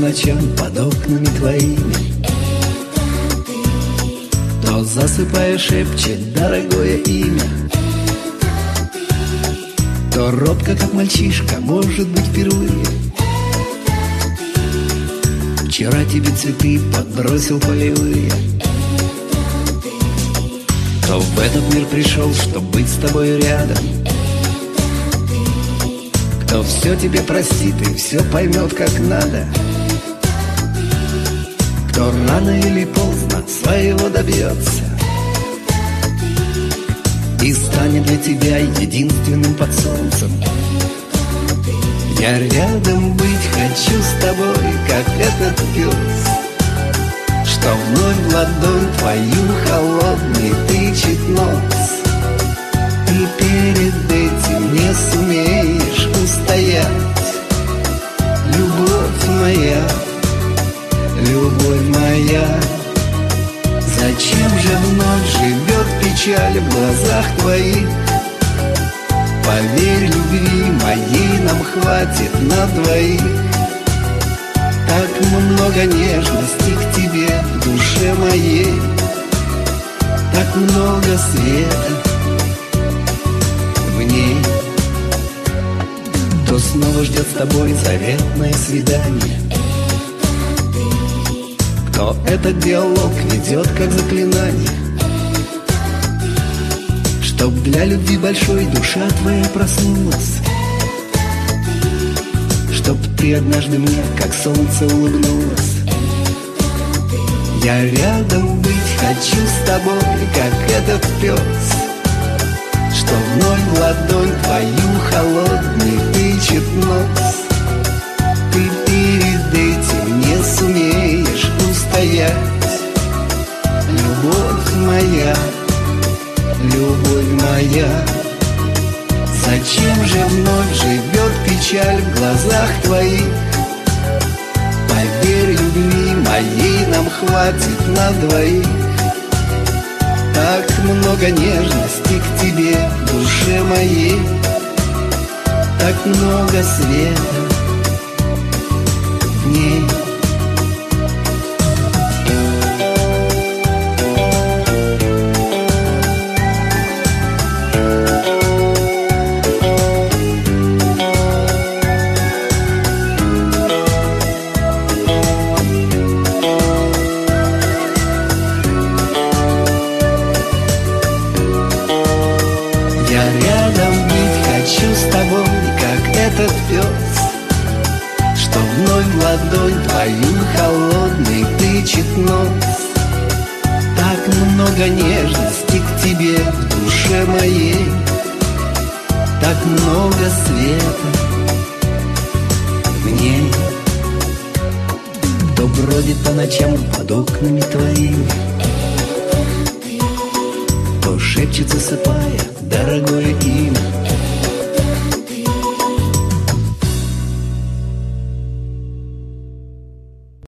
ночам под окнами твоими. То засыпая шепчет дорогое имя, то робко, как мальчишка, может быть, впервые. Вчера тебе цветы подбросил полевые, кто в этот мир пришел, чтоб быть с тобой рядом, кто все тебе простит и все поймет как надо, кто рано или поздно своего добьется и станет для тебя единственным под солнцем. Я рядом быть хочу с тобой, как этот пес, что вновь в ладонь твою холодный тычет нос. И перед этим не сумеешь устоять. Любовь моя, любовь моя, зачем же вновь живет печаль в глазах твоих? Поверь, любви моей нам хватит на двоих. Так много нежности к тебе в душе моей, так много света в ней. Кто снова ждет с тобой заветное свидание, кто этот диалог ведет как заклинание, чтоб для любви большой душа твоя проснулась, чтоб ты однажды мне, как солнце, улыбнулась. Я рядом быть хочу с тобой, как этот пес, что вновь в ладонь твою холодный тычет нос. Ты перед этим не сумеешь устоять. Любовь моя, любовь моя, зачем же вновь живет печаль в глазах твоих? Поверь, любви моей нам хватит на двоих. Так много нежности к тебе в душе моей, так много света в ней. Этот пес, что вновь в ладонь твою холодный тычет нос. Так много нежности к тебе в душе моей, так много света в ней. Кто бродит по ночам под окнами твоими, кто шепчет, засыпая дорогое имя,